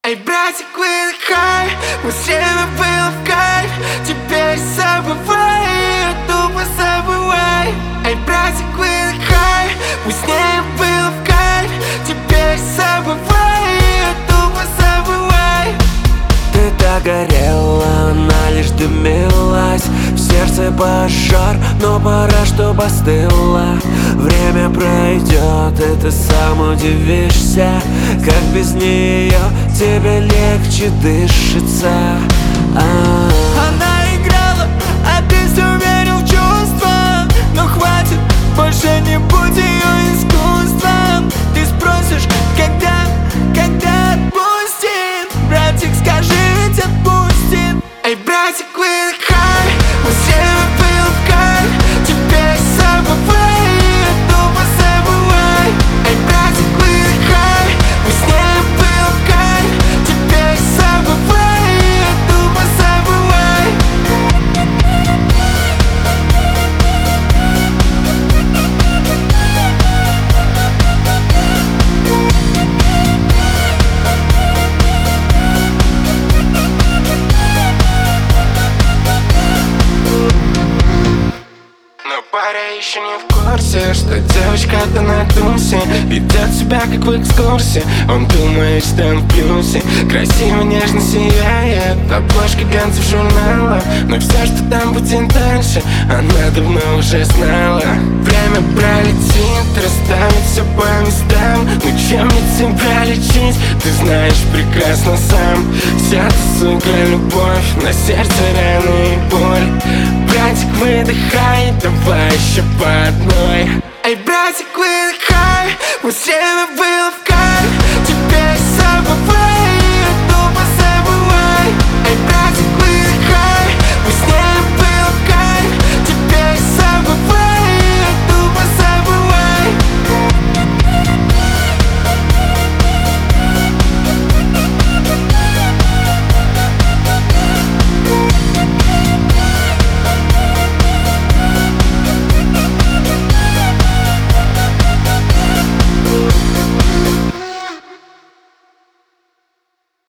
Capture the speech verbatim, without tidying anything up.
Эй, братик, выдыхай, мы с ними было в кайф. Теперь забывай, тупо забывай. Эй, братик, выдыхай, мы с ними было в кайф. Теперь забывай, тупо забывай. Ты так горела, она лишь дымилась. В сердце пожар, но пора, чтоб остыла. Время пройдет, и ты сам удивишься, как без нее тебе легче дышится. А-а-а. Она играла, а ты все верил в чувства. Но хватит, больше не будь ее искусством. Ты спросишь, когда, когда отпустит. Братик, скажи, ведь отпустит. Эй, братик, выдыхай, мы с ними был в кайф. Теперь забывай, тупо забывай. Эй, братик, выдыхай, мы с ними был в кайф. Теперь забывай, тупо забывай. Но паря еще не в курсе, что девочка-то на тусе ведет себя как в экскурсии. Он думает, что он в плюсе, красиво, нежно сияет обложка глянцев журнала. Но все, что там будет дальше, она давно уже знала. Время пролетит, расставит все по местам. Ну чем мне тебя лечить, ты знаешь прекрасно сам. Вся эта, сука, любовь, на сердце раны и боль. Братик, выдыхай, давай еще по одной. Эй, братик, выдыхай, мы с ними